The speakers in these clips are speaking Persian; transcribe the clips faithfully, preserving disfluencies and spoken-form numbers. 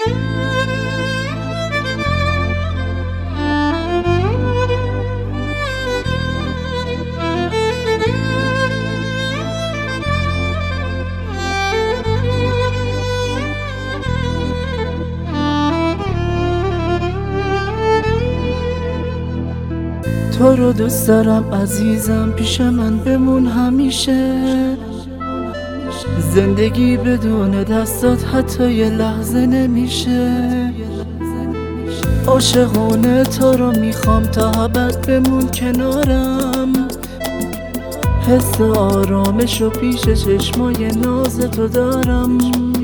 تو رو دوست دارم عزیزم، پیش من بمون همیشه. زندگی بدون دستات حتی یه لحظه نمیشه. عاشقانه تو رو میخوام تا ابد بمون کنارم. حس آرامش و پیش چشمای ناز تو دارم.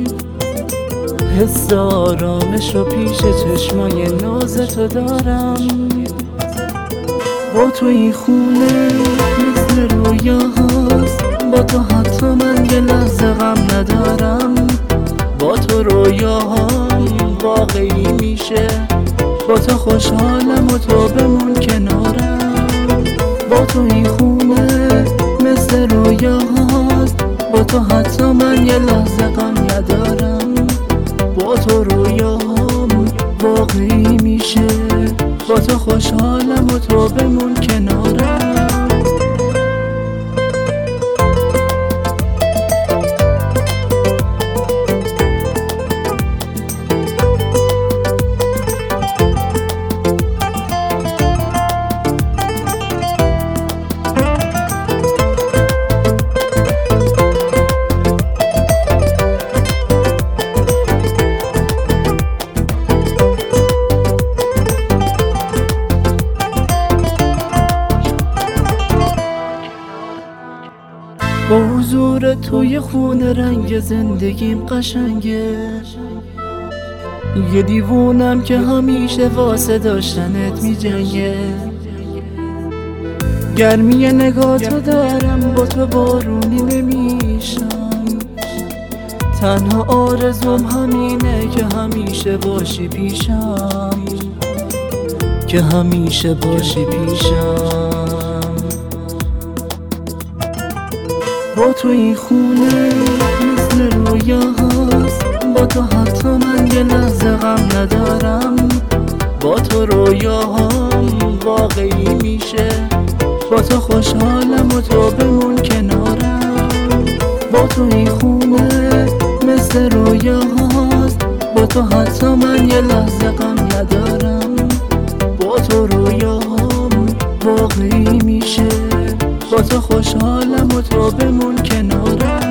حس آرامش و پیش چشمای ناز تو دارم. با تو این خونه مثل رویاهاست، با تو حتی من یه لحظه غم ندارم. با تو رویاهام واقعی میشه، با تو خوشحالم و تو بمون کنارم. با تو این خونه مثل رویاهاست، با تو حتی من یه لحظه غم ندارم. با تو رویاهام واقعی میشه، با تو خوشحالم و تو بمون کنارم. با حضور توی خونه رنگ زندگیم قشنگه. یه دیوونم که همیشه واسه داشتنت می جنگه. گرمی نگاتو دارم، با تو بارونی نمیشم. تنها آرزوم همینه که همیشه باشی پیشم، که همیشه باشی پیشم. با تو این خونه مثل رویاهاست، با تو حتی من یه لحظه غم ندارم. با تو رویاهام واقعی میشه، با تو خوشحالم و تو بمون کنارم. با تو این خونه مثل رویاهاست، با تو حتی من یه لحظه غم ندارم. با تو رویاهام واقعی میشه، با تو خوشحالم و تو بمون کنارم.